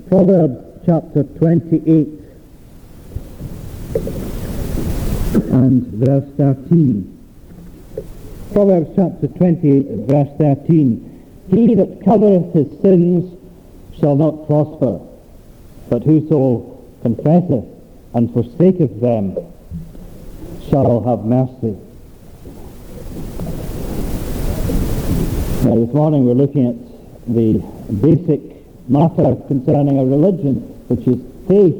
Proverbs chapter 28 and verse 13. Proverbs chapter 28 and verse 13. He that covereth his sins shall not prosper, but whoso confesseth and forsaketh them shall have mercy. Now this morning we're looking at the basic matter concerning our religion, which is faith.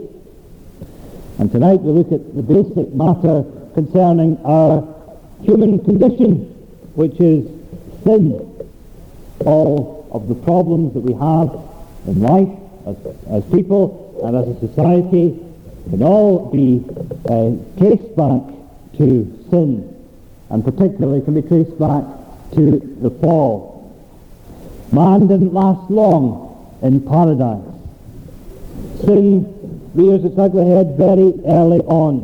And tonight we look at the basic matter concerning our human condition, which is sin. All of the problems that we have in life as people and as a society can all be traced back to sin, and particularly can be traced back to the fall. Man didn't last long in paradise. Sin rears its ugly head very early on.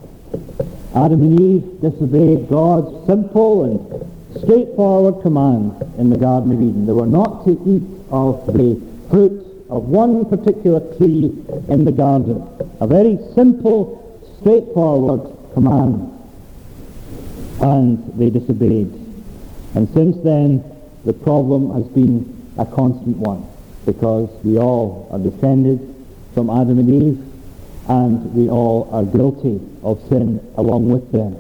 Adam and Eve disobeyed God's simple and straightforward command in the Garden of Eden. They were not to eat of the fruit of one particular tree in the garden. A very simple, straightforward command. And they disobeyed. And since then, the problem has been a constant one, because we all are descended from Adam and Eve, and we all are guilty of sin along with them.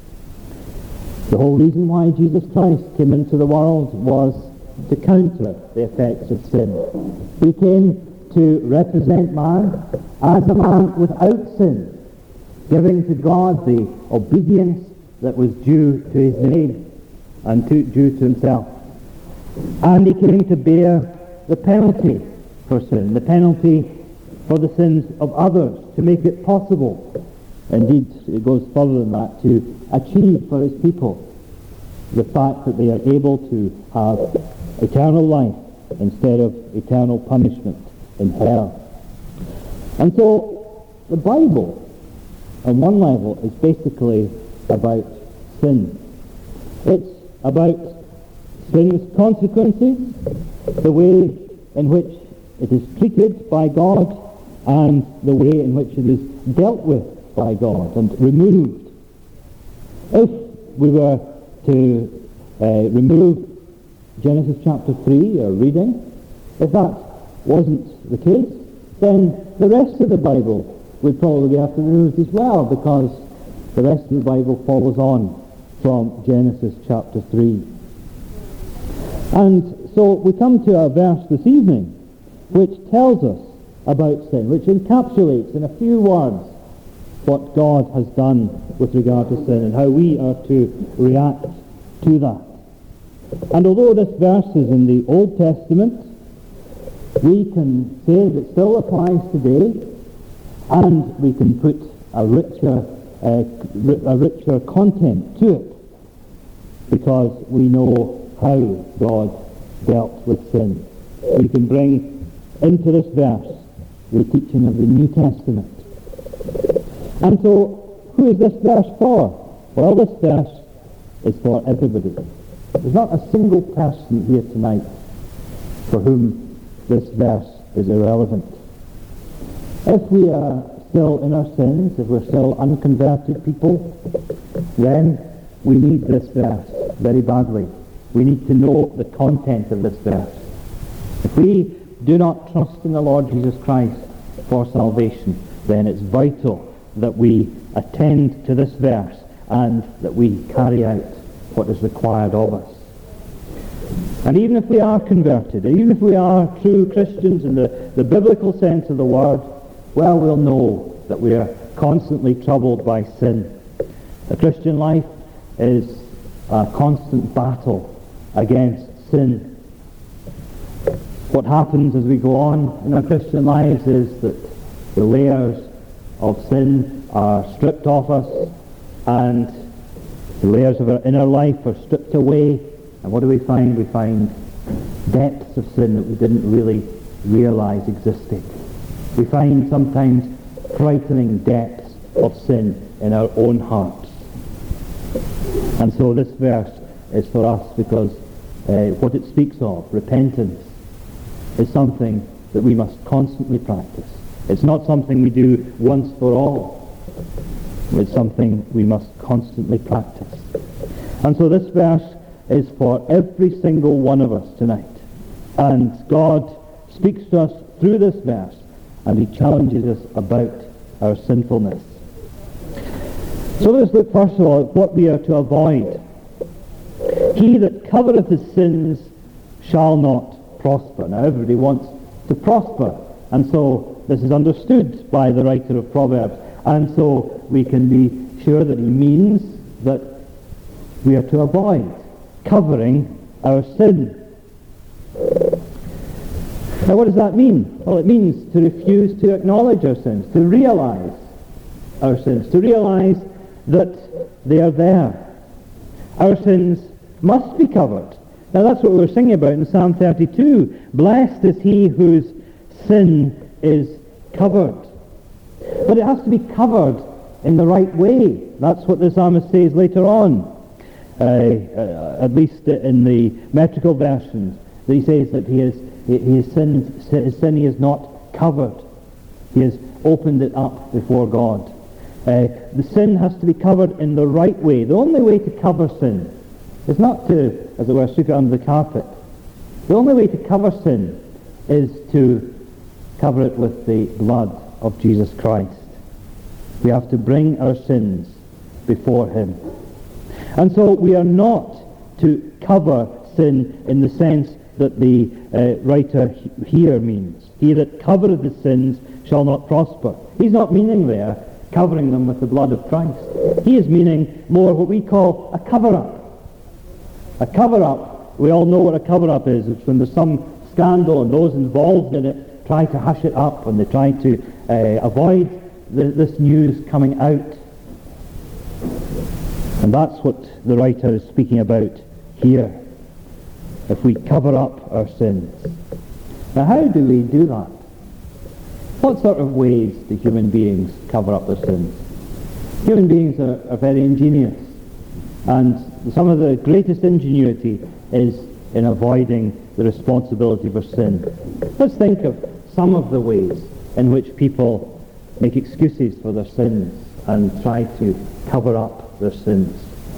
The whole reason why Jesus Christ came into the world was to counter the effects of sin. He came to represent man as a man without sin, giving to God the obedience that was due to his name and due to himself. And he came to bear the penalty for sin, the penalty for the sins of others, to make it possible. Indeed, it goes further than that, to achieve for his people the fact that they are able to have eternal life instead of eternal punishment in hell. And so the Bible, on one level, is basically about sin. It's about sin's consequences, the way in which it is treated by God, and the way in which it is dealt with by God and removed. If we were to remove Genesis chapter 3, our reading, if that wasn't the case, then the rest of the Bible would probably have to be removed as well, because the rest of the Bible follows on from Genesis chapter 3. And so we come to our verse this evening, which tells us about sin, which encapsulates in a few words what God has done with regard to sin and how we are to react to that. And although this verse is in the Old Testament, we can say that it still applies today, and we can put a richer content to it, because we know how God dealt with sin. We can bring into this verse the teaching of the New Testament. And so, who is this verse for? Well, this verse is for everybody. There's not a single person here tonight for whom this verse is irrelevant. If we are still in our sins, if we're still unconverted people, then we need this verse very badly. We need to know the content of this verse. If we do not trust in the Lord Jesus Christ for salvation, then it's vital that we attend to this verse and that we carry out what is required of us. And even if we are converted, even if we are true Christians in the biblical sense of the word, well, we'll know that we are constantly troubled by sin. The Christian life is a constant battle against sin. What happens as we go on in our Christian lives is that the layers of sin are stripped off us, and the layers of our inner life are stripped away. And what do we find? We find depths of sin that we didn't really realize existed. We find sometimes frightening depths of sin in our own hearts. And so this verse is for us, because what it speaks of, repentance, is something that we must constantly practice. It's not something we do once for all. It's something we must constantly practice. And so this verse is for every single one of us tonight. And God speaks to us through this verse, and he challenges us about our sinfulness. So let's look first of all at what we are to avoid. He that covereth his sins shall not prosper. Now everybody wants to prosper, and so this is understood by the writer of Proverbs, and so we can be sure that he means that we are to avoid covering our sin. Now what does that mean? Well, it means to refuse to acknowledge our sins, to realize our sins, to realize that they are there. Our sins must be covered. Now that's what we were singing about in Psalm 32. Blessed is he whose sin is covered. But it has to be covered in the right way. That's what the psalmist says later on, at least in the metrical versions. He says that his sin he has not covered. He has opened it up before God. The sin has to be covered in the right way. The only way to cover sin is not to, as it were, sweep it under the carpet. The only way to cover sin is to cover it with the blood of Jesus Christ. We have to bring our sins before him. And so we are not to cover sin in the sense that the writer here means. He that covereth his sins shall not prosper. He's not meaning there covering them with the blood of Christ. He is meaning more what we call a cover-up. A cover-up, we all know what a cover-up is. It's when there's some scandal and those involved in it try to hush it up and they try to avoid this news coming out. And that's what the writer is speaking about here. If we cover up our sins. Now how do we do that? What sort of ways do human beings cover up their sins? Human beings are very ingenious, and some of the greatest ingenuity is in avoiding the responsibility for sin. Let's think of some of the ways in which people make excuses for their sins and try to cover up their sins.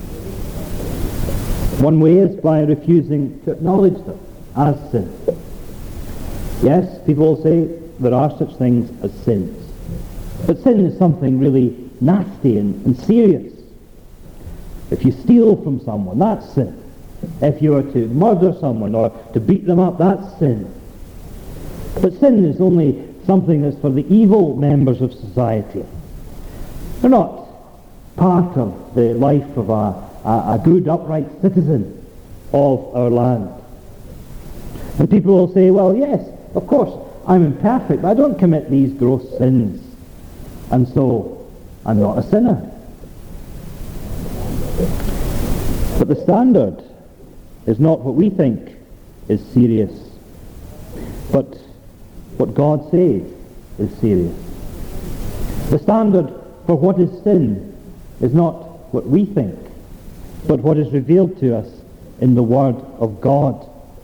One way is by refusing to acknowledge them as sin. Yes, people will say there are such things as sins. But sin is something really nasty and serious. If you steal from someone, that's sin. If you were to murder someone or to beat them up, that's sin. But sin is only something that's for the evil members of society. They're not part of the life of a good, upright citizen of our land. And people will say, well, yes, of course, I'm imperfect, but I don't commit these gross sins, and so I'm not a sinner. But the standard is not what we think is serious, but what God says is serious. The standard for what is sin is not what we think, but what is revealed to us in the Word of God.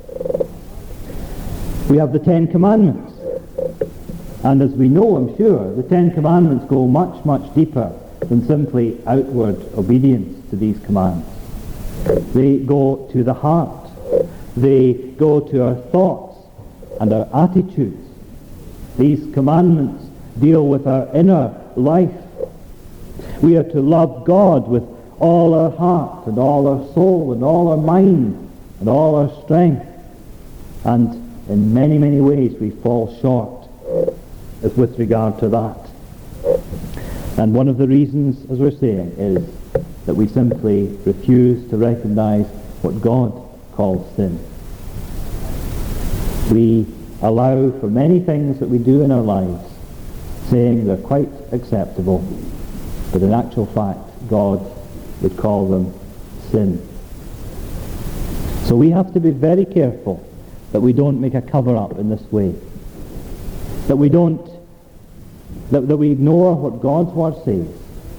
We have the Ten Commandments. And as we know, I'm sure, the Ten Commandments go much, much deeper than simply outward obedience to these commands. They go to the heart. They go to our thoughts and our attitudes. These commandments deal with our inner life. We are to love God with all our heart and all our soul and all our mind and all our strength. And in many, many ways we fall short with regard to that. And one of the reasons, as we're saying, is that we simply refuse to recognize what God calls sin. We allow for many things that we do in our lives, saying they're quite acceptable, but in actual fact, God would call them sin. So we have to be very careful that we don't make a cover-up in this way. That we don't, that we ignore what God's Word says.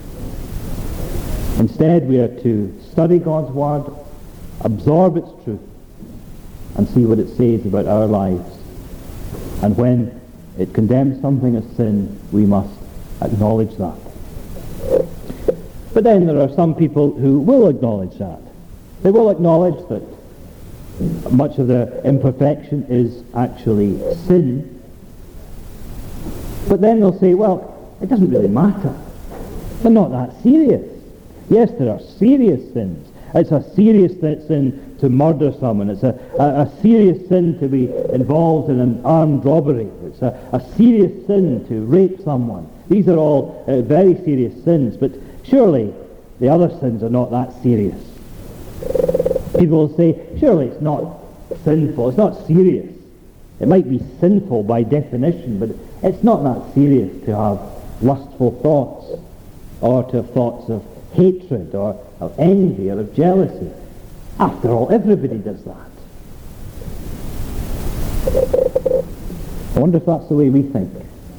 Instead, we are to study God's Word, absorb its truth, and see what it says about our lives. And when it condemns something as sin, we must acknowledge that. But then there are some people who will acknowledge that. They will acknowledge that much of their imperfection is actually sin. But then they'll say, well, it doesn't really matter. They're not that serious. Yes, there are serious sins. It's a serious sin to murder someone. It's a serious sin to be involved in an armed robbery. It's a serious sin to rape someone. These are all very serious sins, but surely the other sins are not that serious. People will say, surely it's not sinful, it's not serious. It might be sinful by definition, but it's not that serious to have lustful thoughts, or to have thoughts of hatred, or of envy, or of jealousy. After all, everybody does that. I wonder if that's the way we think.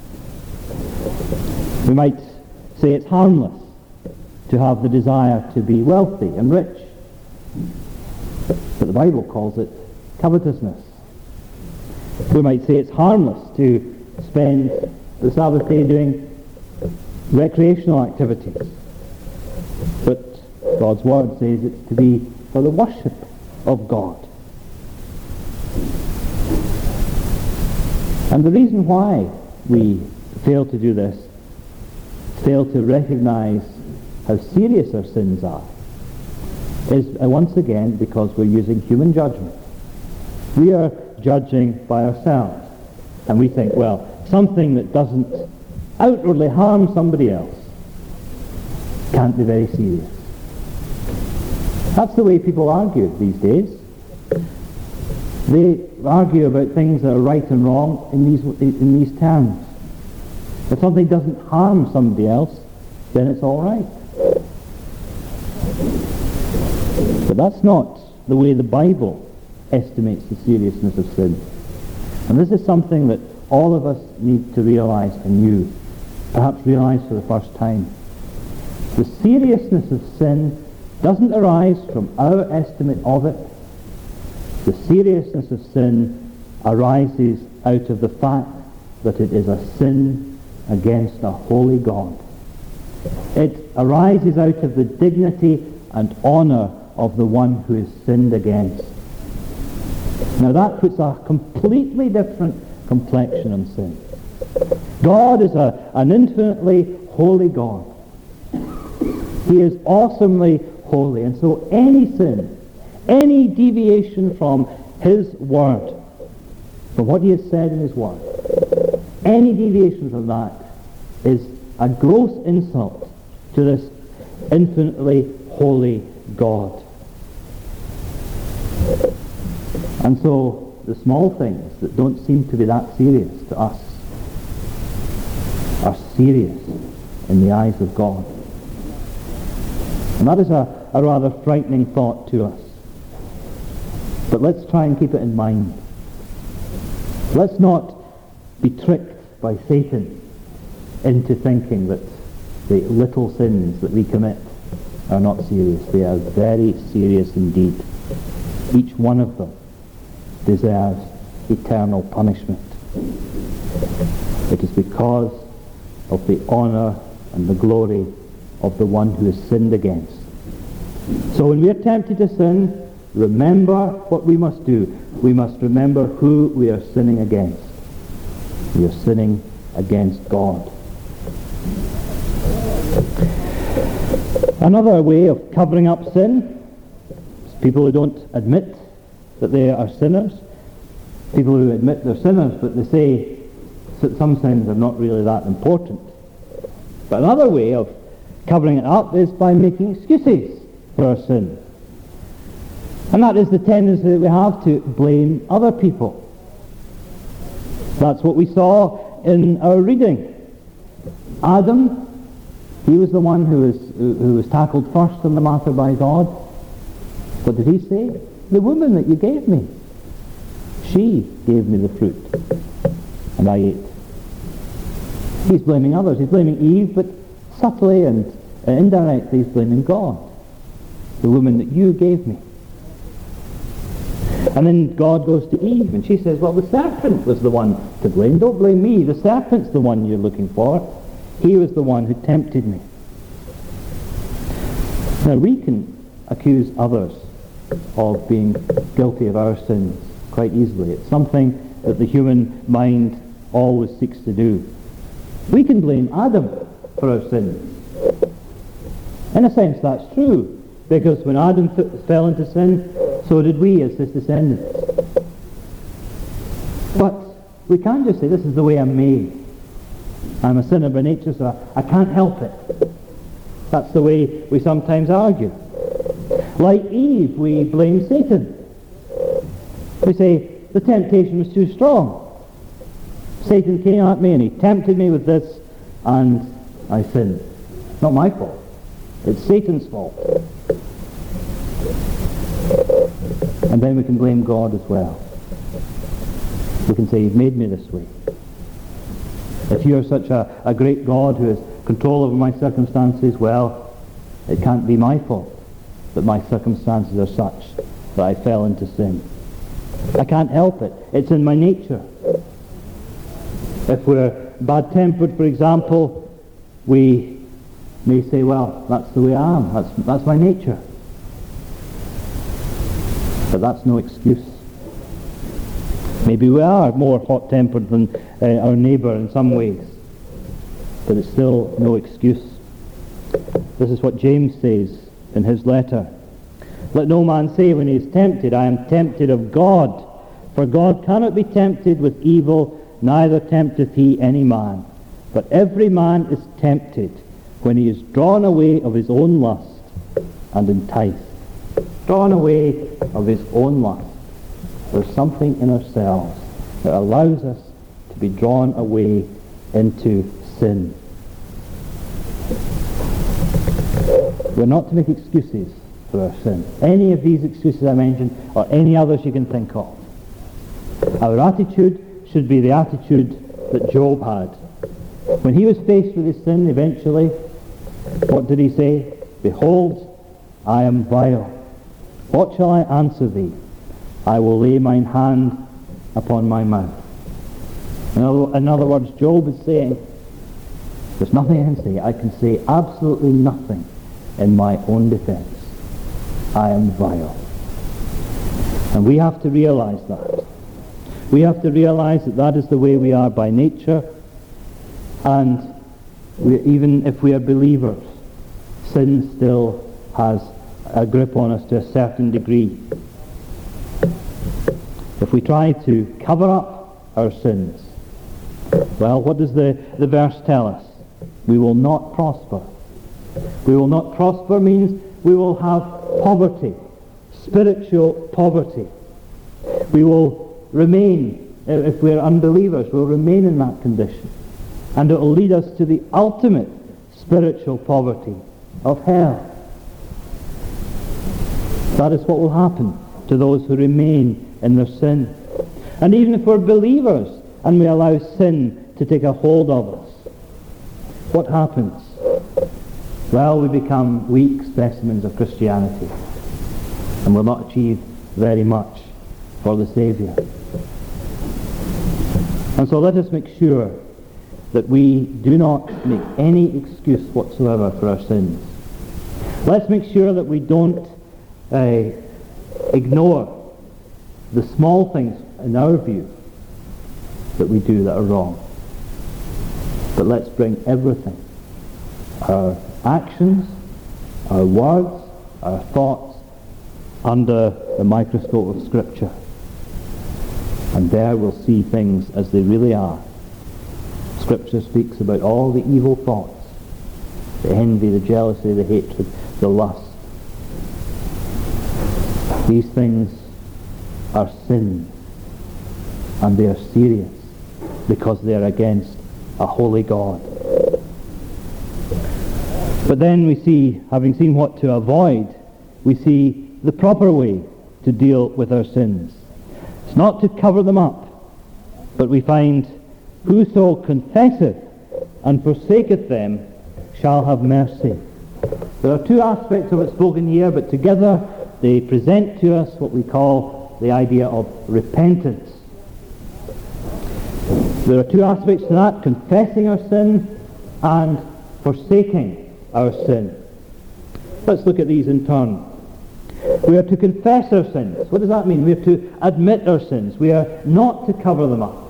We might say it's harmless to have the desire to be wealthy and rich. But the Bible calls it covetousness. We might say it's harmless to spend the Sabbath day doing recreational activities. But God's Word says it's to be for the worship of God. And the reason why we fail to do this, fail to recognize how serious our sins are, is once again because we're using human judgment. We are judging by ourselves. And we think, well, something that doesn't outwardly harm somebody else can't be very serious. That's the way people argue these days. They argue about things that are right and wrong in these terms. If something doesn't harm somebody else, then it's all right. But that's not the way the Bible estimates the seriousness of sin. And this is something that all of us need to realize anew, perhaps realize for the first time. The seriousness of sin doesn't arise from our estimate of it. The seriousness of sin arises out of the fact that it is a sin against a holy God. It arises out of the dignity and honour of the one who is sinned against. Now that puts a completely different complexion on sin. God is an infinitely holy God. He is awesomely holy, and so any sin, any deviation from His Word, from what He has said in His Word, any deviation from that is a gross insult to this infinitely holy God. And so the small things that don't seem to be that serious to us are serious in the eyes of God. And that is a rather frightening thought to us. But let's try and keep it in mind. Let's not be tricked by Satan into thinking that the little sins that we commit are not serious. They are very serious indeed. Each one of them deserves eternal punishment. It is because of the honour and the glory of the one who is sinned against. So when we are tempted to sin, remember what we must do. We must remember who we are sinning against. We are sinning against God. Another way of covering up sin is people who don't admit that they are sinners. People who admit they're sinners, but they say that some sins are not really that important. But another way of covering it up is by making excuses for our sin. And that is the tendency that we have to blame other people. That's what we saw in our reading. Adam, he was the one who was tackled first in the matter by God. What did he say? The woman that you gave me, she gave me the fruit, and I ate. He's blaming others. He's blaming Eve, but subtly and indirectly he's blaming God. The woman that you gave me. And then God goes to Eve, and she says, well, the serpent was the one to blame. Don't blame me. The serpent's the one you're looking for. He was the one who tempted me. Now, we can accuse others of being guilty of our sins quite easily. It's something that the human mind always seeks to do. We can blame Adam for our sins. In a sense, that's true, because when Adam fell into sin, so did we as his descendants. But we can't just say, this is the way I'm made. I'm a sinner by nature, so I can't help it. That's the way we sometimes argue. Like Eve, we blame Satan. We say, the temptation was too strong. Satan came at me and he tempted me with this, and I sinned. Not my fault. It's Satan's fault. And then we can blame God as well. We can say, you've made me this way. If you're such a great God who has control over my circumstances, well, it can't be my fault that my circumstances are such that I fell into sin. I can't help it. It's in my nature. If we're bad-tempered, for example, we may say, well, that's the way I am. That's my nature. But that's no excuse. Maybe we are more hot-tempered than our neighbour in some ways, but it's still no excuse. This is what James says in his letter. Let no man say when he is tempted, I am tempted of God. For God cannot be tempted with evil, neither tempteth he any man. But every man is tempted when he is drawn away of his own lust and enticed. Drawn away of his own lust. There's something in ourselves that allows us to be drawn away into sin. We're not to make excuses for our sin. Any of these excuses I mentioned, or any others you can think of. Our attitude should be the attitude that Job had. When he was faced with his sin eventually, what did he say? Behold, I am vile. What shall I answer thee? I will lay mine hand upon my mouth. In other words, Job is saying, there's nothing I can say. I can say absolutely nothing in my own defense. I am vile. And we have to realize that. We have to realize that that is the way we are by nature, and even if we are believers, sin still has a grip on us to a certain degree. If we try to cover up our sins, well, what does the verse tell us? We will not prosper. We will not prosper means we will have poverty, spiritual poverty. We will remain, if we're unbelievers, we'll remain in that condition. And it will lead us to the ultimate spiritual poverty of hell. That is what will happen to those who remain in their sin. And even if we're believers and we allow sin to take a hold of us, what happens? Well, we become weak specimens of Christianity, and will not achieve very much for the Saviour. And so let us make sure that we do not make any excuse whatsoever for our sins. Let's make sure that we don't ignore the small things in our view that we do that are wrong. But let's bring everything, our actions, our words, our thoughts, under the microscope of Scripture. And there we'll see things as they really are. Scripture speaks about all the evil thoughts, the envy, the jealousy, the hatred, the lust. These things are sin, and they are serious because they are against a holy God. But then we see, having seen what to avoid, we see the proper way to deal with our sins. It's not to cover them up, but we find, whoso confesseth and forsaketh them shall have mercy. There are two aspects of it spoken here, but together they present to us what we call the idea of repentance. There are two aspects to that: confessing our sin and forsaking our sin. Let's look at these in turn. We are to confess our sins. What does that mean? We are to admit our sins. We are not to cover them up.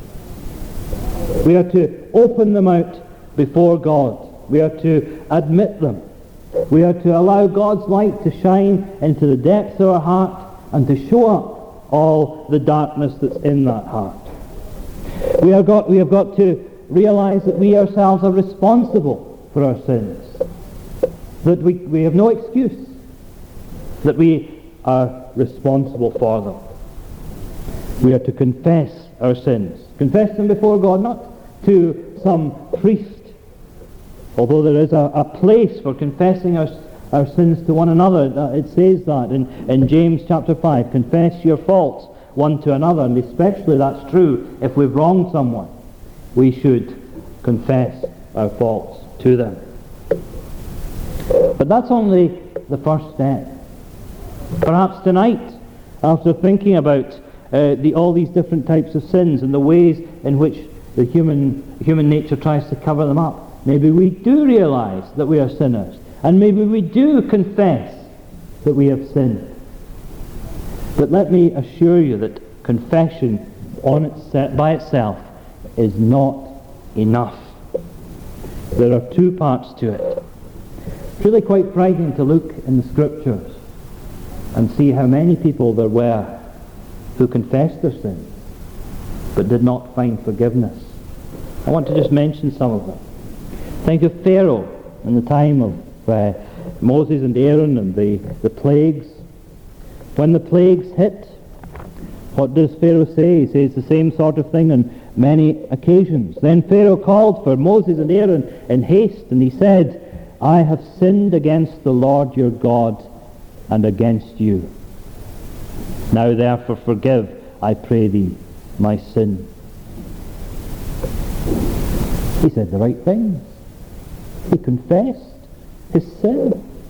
We are to open them out before God. We are to admit them. We are to allow God's light to shine into the depths of our heart and to show up all the darkness that's in that heart. We have got to realize that we ourselves are responsible for our sins. That we have no excuse. That we are responsible for them. We are to confess our sins. Confess them before God, not to some priest. Although there is a place for confessing our sins to one another. It says that in James chapter 5. Confess your faults one to another. And especially that's true if we've wronged someone. We should confess our faults to them. But that's only the first step. Perhaps tonight, after thinking about all these different types of sins and the ways in which the human nature tries to cover them up, maybe we do realize that we are sinners, and maybe we do confess that we have sinned. But let me assure you that confession by itself is not enough. There are two parts to it. It's really quite frightening to look in the Scriptures and see how many people there were who confessed their sins but did not find forgiveness. I want to just mention some of them. Think of Pharaoh in the time of Moses and Aaron and the plagues. When the plagues hit, what does Pharaoh say? He says the same sort of thing on many occasions. Then Pharaoh called for Moses and Aaron in haste, and he said, I have sinned against the Lord your God and against you. Now therefore forgive, I pray thee, my sin. He said the right things. He confessed his sin.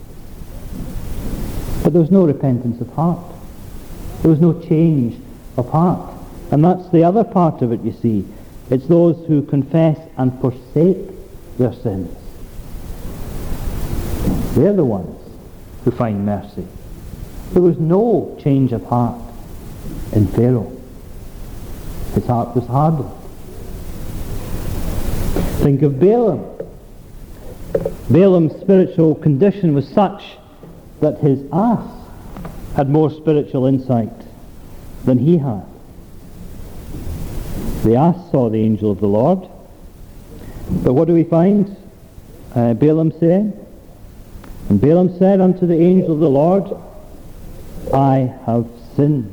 But there was no repentance of heart. There was no change of heart. And that's the other part of it, you see. It's those who confess and forsake their sins. They're the ones who find mercy. There was no change of heart in Pharaoh. His heart was hardened. Think of Balaam. Balaam's spiritual condition was such that his ass had more spiritual insight than he had. The ass saw the angel of the Lord. But what do we find Balaam saying? And Balaam said unto the angel of the Lord, I have sinned.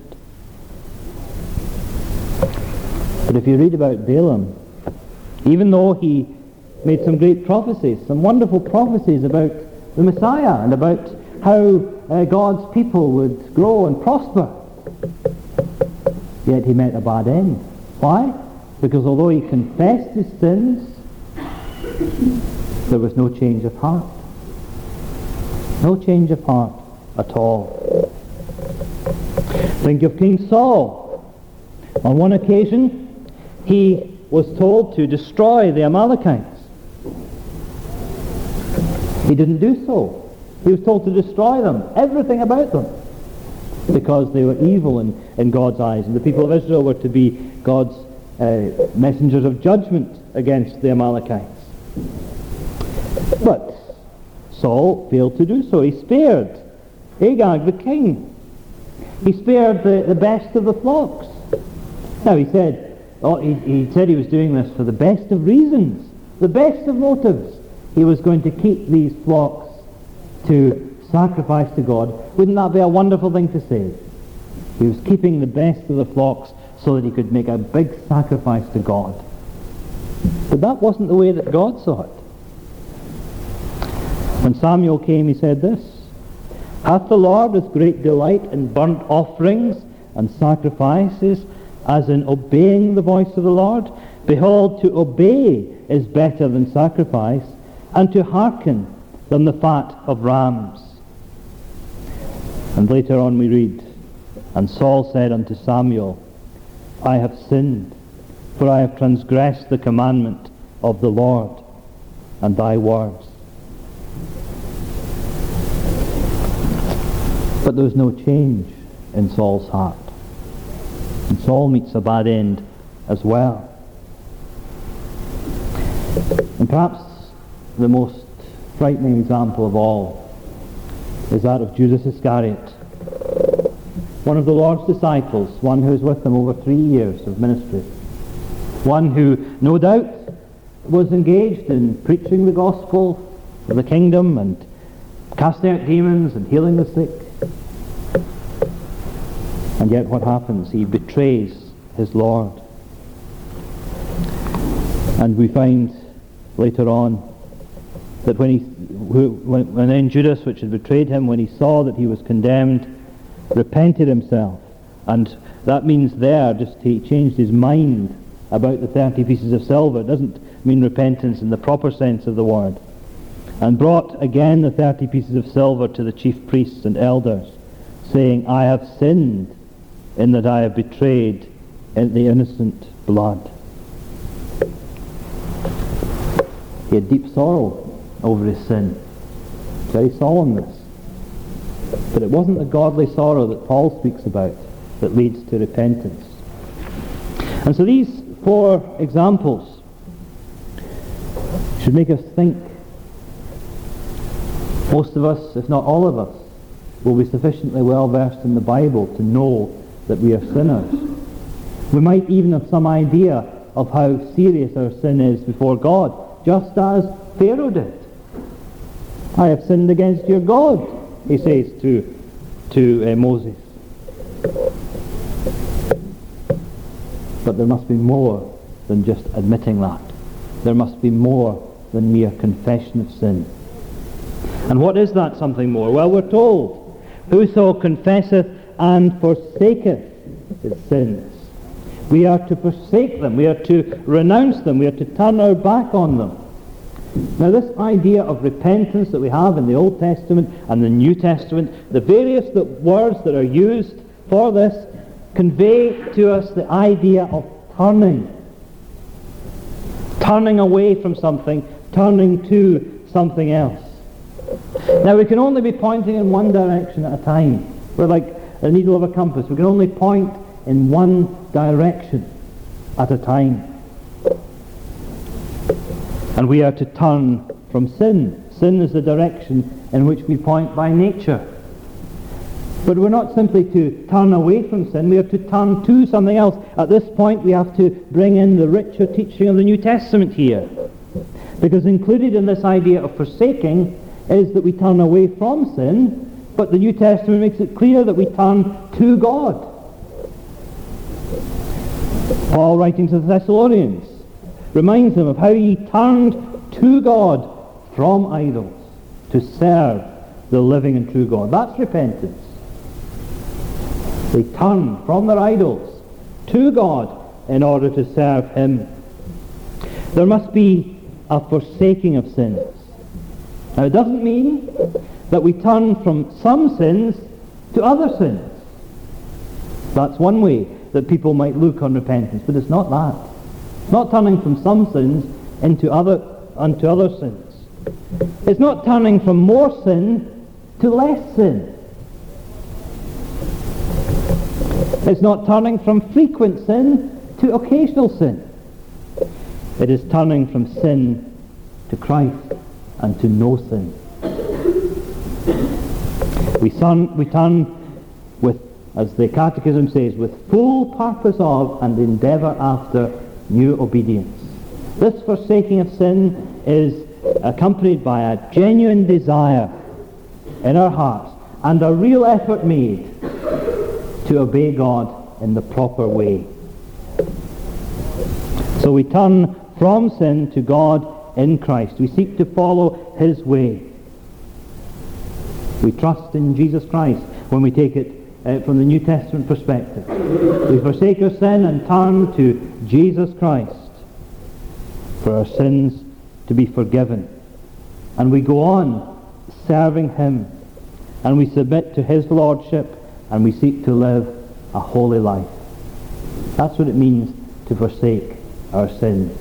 But if you read about Balaam, even though he made some great prophecies, some wonderful prophecies about the Messiah and about how God's people would grow and prosper, yet he met a bad end. Why? Because although he confessed his sins, there was no change of heart. No change of heart at all. Think of King Saul. On one occasion, he was told to destroy the Amalekites. He didn't do so. He was told to destroy them, everything about them, because they were evil in God's eyes, and the people of Israel were to be God's messengers of judgment against the Amalekites. But Saul failed to do so. He spared Agag the king. He spared the best of the flocks. Now he said he was doing this for the best of reasons, the best of motives. He was going to keep these flocks to sacrifice to God. Wouldn't that be a wonderful thing to say? He was keeping the best of the flocks so that he could make a big sacrifice to God. But that wasn't the way that God saw it. When Samuel came, he said this, Hath the Lord as great delight in burnt offerings and sacrifices as in obeying the voice of the Lord? Behold, to obey is better than sacrifice, and to hearken than the fat of rams. And later on we read, And Saul said unto Samuel, I have sinned, for I have transgressed the commandment of the Lord and thy words. But there was no change in Saul's heart. And Saul meets a bad end as well. And perhaps the most frightening example of all is that of Judas Iscariot, one of the Lord's disciples, one who was with him over 3 years of ministry, one who no doubt was engaged in preaching the gospel of the kingdom and casting out demons and healing the sick. And yet what happens? He betrays his Lord. And we find later on that when then Judas, which had betrayed him, when he saw that he was condemned, repented himself. And that means he changed his mind about the 30 pieces of silver. It doesn't mean repentance in the proper sense of the word. And brought again the 30 pieces of silver to the chief priests and elders, saying, I have sinned in that I have betrayed the innocent blood. He had deep sorrow over his sin. Very solemn this. But it wasn't the godly sorrow that Paul speaks about that leads to repentance. And so these 4 examples should make us think. Most of us, if not all of us, will be sufficiently well versed in the Bible to know that we are sinners. We might even have some idea of how serious our sin is before God, just as Pharaoh did. I have sinned against your God, he says to Moses. But there must be more than just admitting that. There must be more than mere confession of sin. And what is that something more? Well, we're told, whoso confesseth and forsaketh his sins. We are to forsake them. We are to renounce them. We are to turn our back on them. Now this idea of repentance that we have in the Old Testament and the New Testament, the various words that are used for this convey to us the idea of turning away from something, turning to something else. Now we can only be pointing in one direction at a time. We're like a needle of a compass. We can only point in one direction at a time. And we are to turn from sin. Sin is the direction in which we point by nature. But we're not simply to turn away from sin, we are to turn to something else. At this point we have to bring in the richer teaching of the New Testament here. Because included in this idea of forsaking is that we turn away from sin, but the New Testament makes it clear that we turn to God. Paul, writing to the Thessalonians, reminds them of how he turned to God from idols to serve the living and true God. That's repentance. They turn from their idols to God in order to serve him. There must be a forsaking of sins. Now it doesn't mean that we turn from some sins to other sins. That's one way that people might look on repentance, but it's not that. It's not turning from some sins unto other sins. It's not turning from more sin to less sin. It's not turning from frequent sin to occasional sin. It is turning from sin to Christ and to no sin. We turn with, as the Catechism says, with full purpose of and endeavour after new obedience. This forsaking of sin is accompanied by a genuine desire in our hearts and a real effort made to obey God in the proper way. So we turn from sin to God in Christ. We seek to follow his way. We trust in Jesus Christ when we take it from the New Testament perspective. We forsake our sin and turn to Jesus Christ for our sins to be forgiven. And we go on serving him. And we submit to his lordship and we seek to live a holy life. That's what it means to forsake our sins.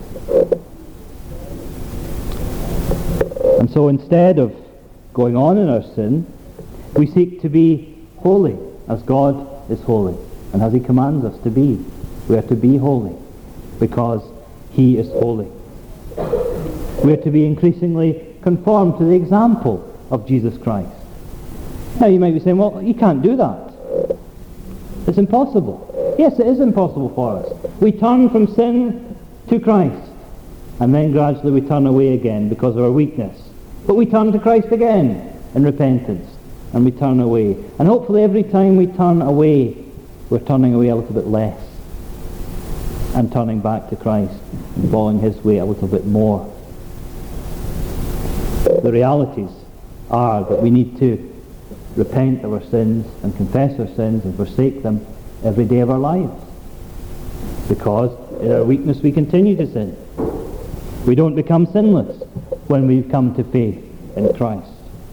And so instead of going on in our sin, we seek to be holy as God is holy and as he commands us to be. We are to be holy because he is holy. We are to be increasingly conformed to the example of Jesus Christ. Now you might be saying, well, you can't do that. It's impossible. Yes, it is impossible for us. We turn from sin to Christ, and then gradually we turn away again because of our weakness. But we turn to Christ again in repentance, and we turn away. And hopefully every time we turn away, we're turning away a little bit less, and turning back to Christ and following his way a little bit more. The realities are that we need to repent of our sins and confess our sins and forsake them every day of our lives, because in our weakness we continue to sin. We don't become sinless when we come to faith in Christ.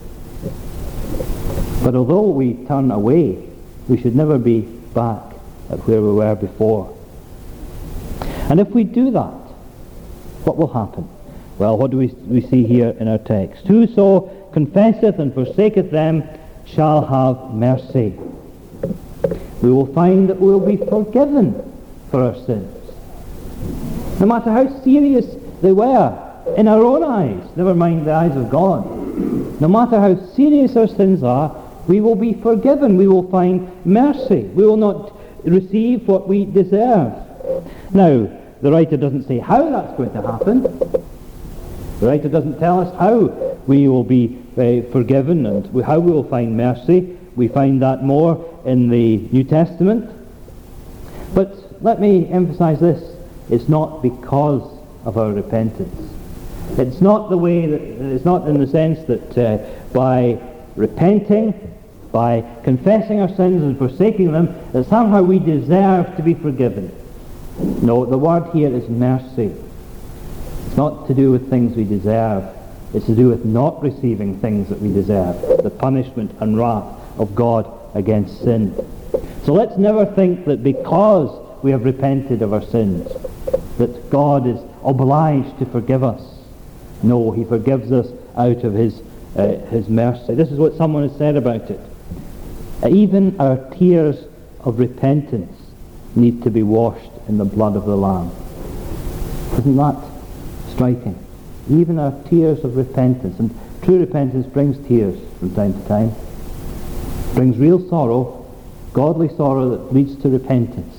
But although we turn away, we should never be back at where we were before. And if we do that, what will happen? Well, what do we see here in our text? Whoso confesseth and forsaketh them shall have mercy. We will find that we will be forgiven for our sins. No matter how serious they were in our own eyes, never mind the eyes of God. No matter how serious our sins are, we will be forgiven. We will find mercy. We will not receive what we deserve. Now, the writer doesn't say how that's going to happen. The writer doesn't tell us how we will be forgiven and how we will find mercy. We find that more in the New Testament. But let me emphasize this. It's not because of our repentance. It's not the way that, it's not in the sense that by repenting, by confessing our sins and forsaking them, that somehow we deserve to be forgiven. No, the word here is mercy. It's not to do with things we deserve. It's to do with not receiving things that we deserve, the punishment and wrath of God against sin. So let's never think that because we have repented of our sins, that God is obliged to forgive us. No, he forgives us out of his mercy. This is what someone has said about it. Even our tears of repentance need to be washed in the blood of the Lamb. Isn't that striking? Even our tears of repentance, and true repentance brings tears from time to time, brings real sorrow, godly sorrow that leads to repentance.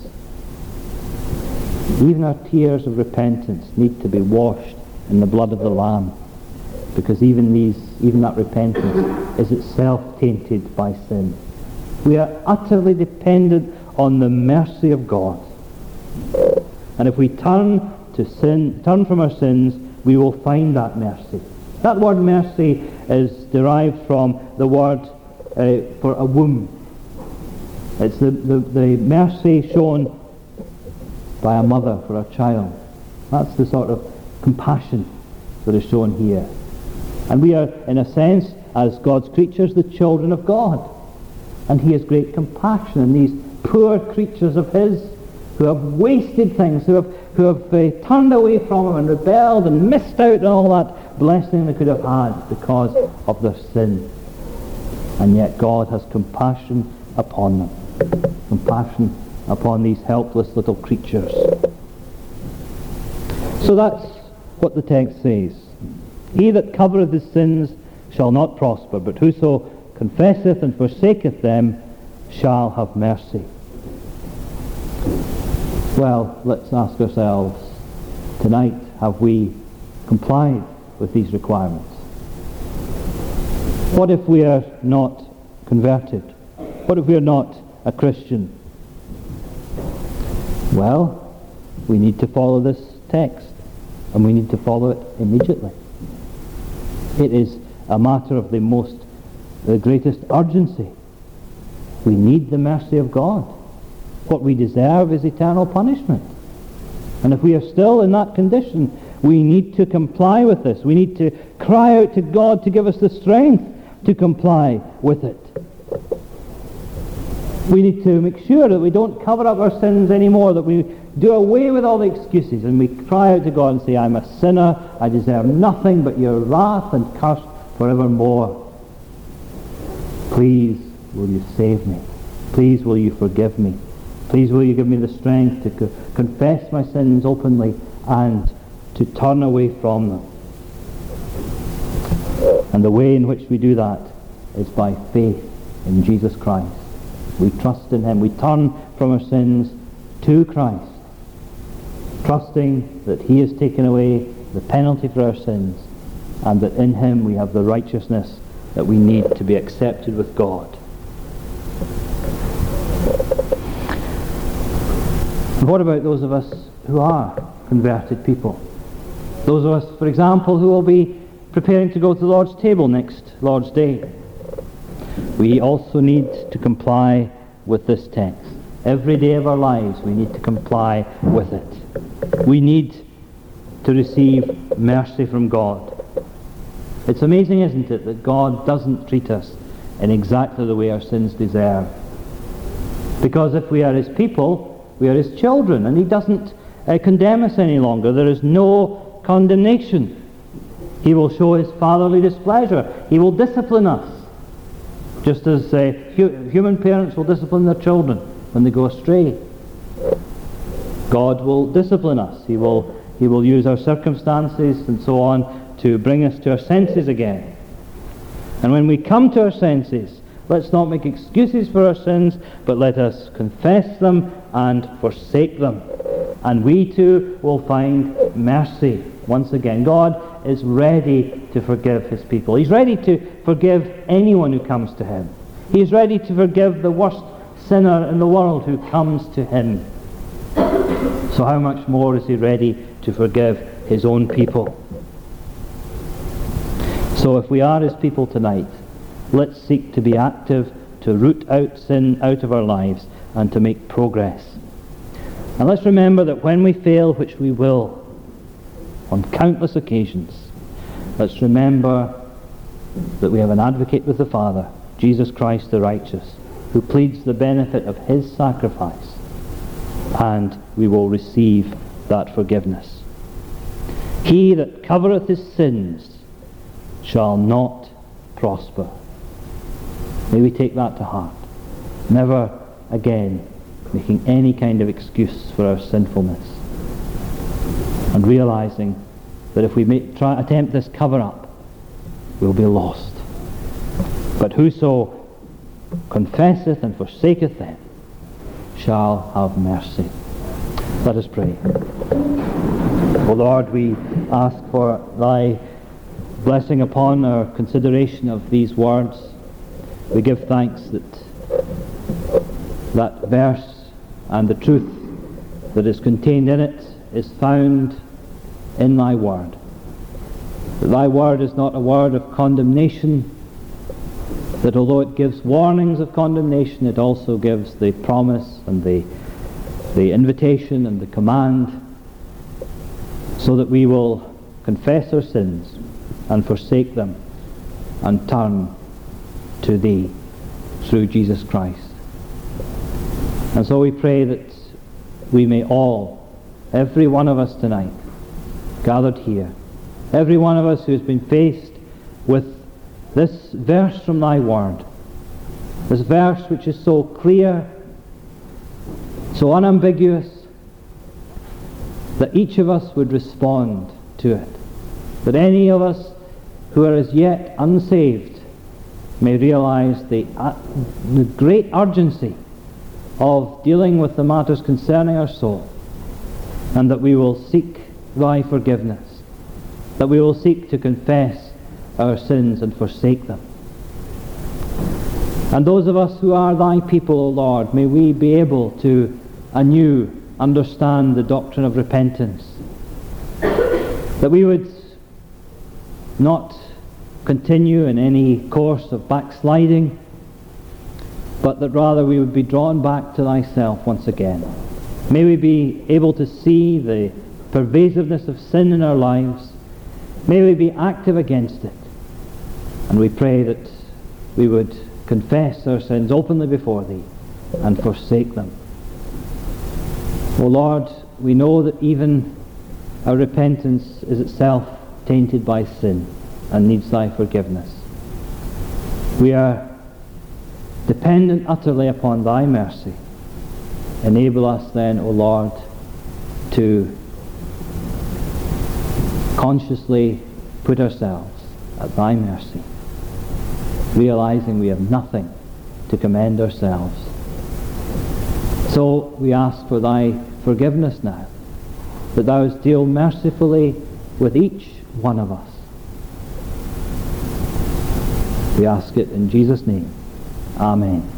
Even our tears of repentance need to be washed in the blood of the Lamb, because even that repentance is itself tainted by sin. We are utterly dependent on the mercy of God. And if we turn from our sins, we will find that mercy. That word mercy is derived from the word for a womb. It's the mercy shown by a mother for a child. That's the sort of compassion that is shown here. And we are, in a sense, as God's creatures, the children of God. And he has great compassion on these poor creatures of his who have wasted things, who have turned away from him and rebelled and missed out on all that blessing they could have had because of their sin. And yet God has compassion upon them. Compassion upon these helpless little creatures. So that's what the text says. He that covereth his sins shall not prosper, but whoso confesseth and forsaketh them shall have mercy. Well, let's ask ourselves tonight, have we complied with these requirements? What if we are not converted? What if we are not a Christian? Well, we need to follow this text, and we need to follow it immediately. It is a matter of the greatest urgency. We need the mercy of God. What we deserve is eternal punishment. And if we are still in that condition, we need to comply with this. We need to cry out to God to give us the strength to comply with it. We need to make sure that we don't cover up our sins anymore, that we do away with all the excuses and we cry out to God and say, I'm a sinner, I deserve nothing but your wrath and curse forevermore. Please will you save me? Please will you forgive me? Please will you give me the strength to confess my sins openly and to turn away from them. And the way in which we do that is by faith in Jesus Christ. We trust in him. We turn from our sins to Christ, trusting that he has taken away the penalty for our sins and that in him we have the righteousness that we need to be accepted with God. And what about those of us who are converted people? Those of us, for example, who will be preparing to go to the Lord's table next Lord's Day. We also need to comply with this text. Every day of our lives we need to comply with it. We need to receive mercy from God. It's amazing, isn't it, that God doesn't treat us in exactly the way our sins deserve. Because if we are his people, we are his children, and he doesn't condemn us any longer. There is no condemnation. He will show his fatherly displeasure. He will discipline us, just as human parents will discipline their children when they go astray. God will discipline us. He will use our circumstances and so on to bring us to our senses again. And when we come to our senses, let's not make excuses for our sins, but let us confess them and forsake them. And we too will find mercy once again. God is ready to forgive his people. He's ready to forgive anyone who comes to him. He's ready to forgive the worst sinner in the world who comes to him. So how much more is he ready to forgive his own people? So if we are his people tonight, let's seek to be active, to root out sin out of our lives and to make progress. And let's remember that when we fail, which we will, on countless occasions, let's remember that we have an advocate with the Father, Jesus Christ the righteous, who pleads the benefit of his sacrifice, and we will receive that forgiveness. He that covereth his sins shall not prosper. May we take that to heart. Never again making any kind of excuse for our sinfulness, and realizing that if we attempt this cover-up, we'll be lost. But whoso confesseth and forsaketh them shall have mercy. Let us pray. O Lord, we ask for thy blessing upon our consideration of these words. We give thanks that verse and the truth that is contained in it is found in thy word. That thy word is not a word of condemnation, that although it gives warnings of condemnation, it also gives the promise and the invitation and the command, so that we will confess our sins and forsake them and turn to thee through Jesus Christ. And so we pray that we may all, every one of us tonight, gathered here, every one of us who has been faced with this verse from thy word, this verse which is so clear, so unambiguous, that each of us would respond to it. That any of us who are as yet unsaved may realize the great urgency of dealing with the matters concerning our soul, and that we will seek thy forgiveness, that we will seek to confess our sins and forsake them. And those of us who are thy people, O Lord, may we be able to anew understand the doctrine of repentance, that we would not continue in any course of backsliding, but that rather we would be drawn back to thyself once again. May we be able to see the pervasiveness of sin in our lives. May we be active against it. And we pray that we would confess our sins openly before thee, and forsake them. O Lord, we know that even our repentance is itself tainted by sin and needs thy forgiveness. We are dependent utterly upon thy mercy. Enable us then, O Lord, to consciously put ourselves at thy mercy, realizing we have nothing to commend ourselves. So we ask for thy forgiveness now, that thou wouldst deal mercifully with each one of us. We ask it in Jesus' name. Amen.